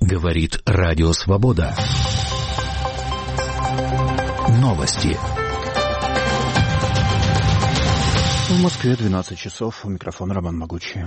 Говорит Радио Свобода. Новости. В Москве 12 часов. У микрофона Роман Могучий.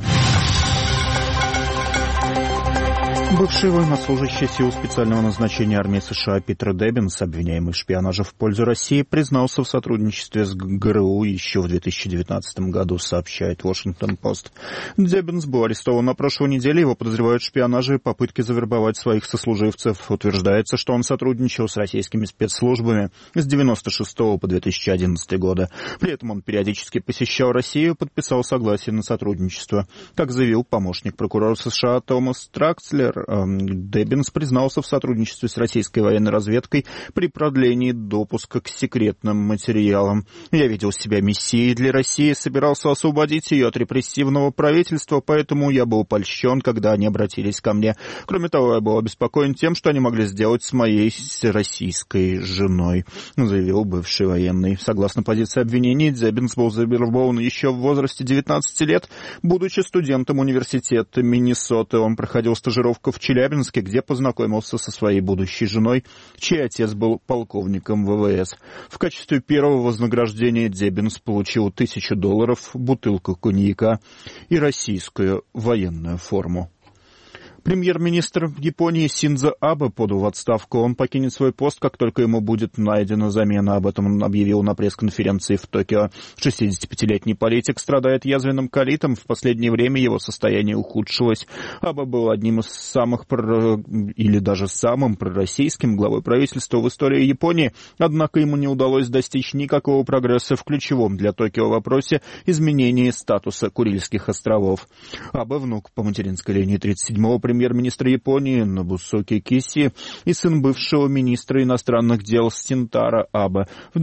Бывший военнослужащий сил специального назначения армии США Питер Деббинс, обвиняемый в шпионаже в пользу России, признался в сотрудничестве с ГРУ еще в 2019 году, сообщает Washington-Post. Деббинс был арестован на прошлой неделе, его подозревают в шпионаже и попытке завербовать своих сослуживцев. Утверждается, что он сотрудничал с российскими спецслужбами с 1996 по 2011 годы. При этом он периодически посещал Россию и подписал согласие на сотрудничество. Как заявил помощник прокурора США Томас Тракслер, Деббинс признался в сотрудничестве с российской военной разведкой при продлении допуска к секретным материалам. «Я видел себя мессией для России, собирался освободить ее от репрессивного правительства, поэтому я был польщен, когда они обратились ко мне. Кроме того, я был обеспокоен тем, что они могли сделать с моей российской женой», заявил бывший военный. Согласно позиции обвинений, Деббинс был завербован еще в возрасте 19 лет. Будучи студентом университета Миннесоты, он проходил стажировку в Челябинске, где познакомился со своей будущей женой, чей отец был полковником ВВС. В качестве первого вознаграждения Деббинс получил $1000, бутылку коньяка и российскую военную форму. Премьер-министр Японии Синдзо Абе подал в отставку. Он покинет свой пост, как только ему будет найдена замена. Об этом он объявил на пресс-конференции в Токио. 65-летний политик страдает язвенным колитом. В последнее время его состояние ухудшилось. Абе был одним из самых или даже самым пророссийским главой правительства в истории Японии. Однако ему не удалось достичь никакого прогресса в ключевом для Токио вопросе изменения статуса Курильских островов. Абе, внук по материнской линии 37-го премьер-министра Японии Нобусуки Киси и сын бывшего министра иностранных дел Синтаро Абе. В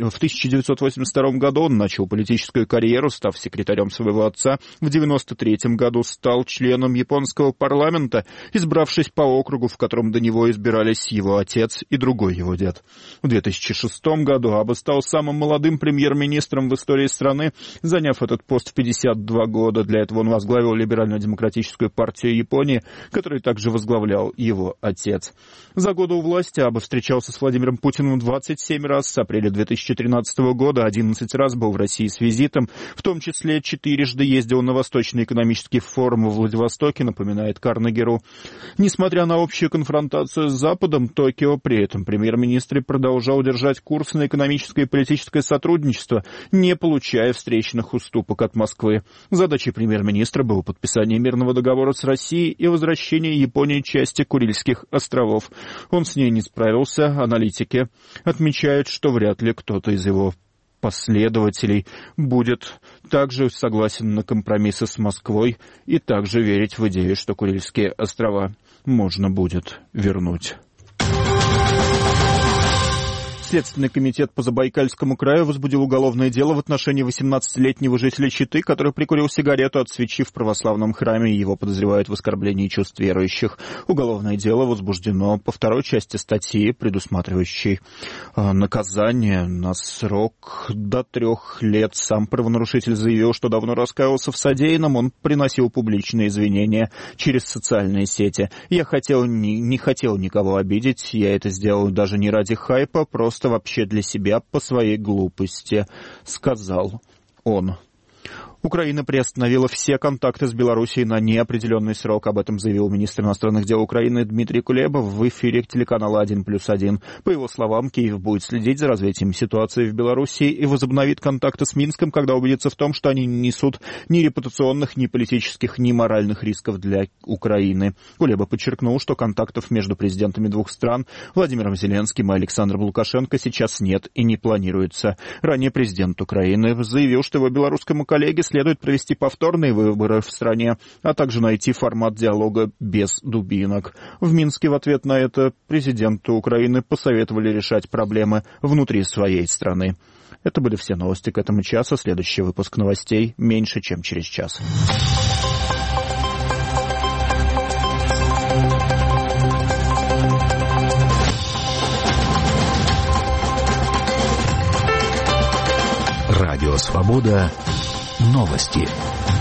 1982 году он начал политическую карьеру, став секретарем своего отца. В 1993 году стал членом японского парламента, избравшись по округу, в котором до него избирались его отец и другой его дед. В 2006 году Абе стал самым молодым премьер-министром в истории страны, заняв этот пост в 52 года. Для этого он возглавил Либерально-демократическую партию Японии, который также возглавлял его отец. За годы у власти Абе встречался с Владимиром Путиным 27 раз. С апреля 2013 года 11 раз был в России с визитом, в том числе 4-жды ездил на Восточный экономический форум во Владивостоке, напоминает Карнеги.ру. Несмотря на общую конфронтацию с Западом, Токио при этом премьер-министр продолжал держать курс на экономическое и политическое сотрудничество, не получая встречных уступок от Москвы. Задачей премьер-министра было подписание мирного договора с Россией и возвращение Японии части Курильских островов. Он с ней не справился. Аналитики отмечают, что вряд ли кто-то из его последователей будет также согласен на компромиссы с Москвой и также верить в идею, что Курильские острова можно будет вернуть. Следственный комитет по Забайкальскому краю возбудил уголовное дело в отношении 18-летнего жителя Читы, который прикурил сигарету от свечи в православном храме, и его подозревают в оскорблении чувств верующих. Уголовное дело возбуждено по второй части статьи, предусматривающей наказание на срок до 3 лет. Сам правонарушитель заявил, что давно раскаялся в содеянном, он приносил публичные извинения через социальные сети. «Я не хотел никого обидеть, я это сделал даже не ради хайпа, просто вообще для себя по своей глупости», сказал он. Украина приостановила все контакты с Белоруссией на неопределенный срок. Об этом заявил министр иностранных дел Украины Дмитрий Кулеба в эфире телеканала 1+1. По его словам, Киев будет следить за развитием ситуации в Белоруссии и возобновит контакты с Минском, когда убедится в том, что они не несут ни репутационных, ни политических, ни моральных рисков для Украины. Кулеба подчеркнул, что контактов между президентами двух стран, Владимиром Зеленским и Александром Лукашенко, сейчас нет и не планируется. Ранее президент Украины заявил, что его белорусскому коллеге следует провести повторные выборы в стране, а также найти формат диалога без дубинок. В Минске в ответ на это президенту Украины посоветовали решать проблемы внутри своей страны. Это были все новости к этому часу. Следующий выпуск новостей меньше, чем через час. Радио Свобода. Новости.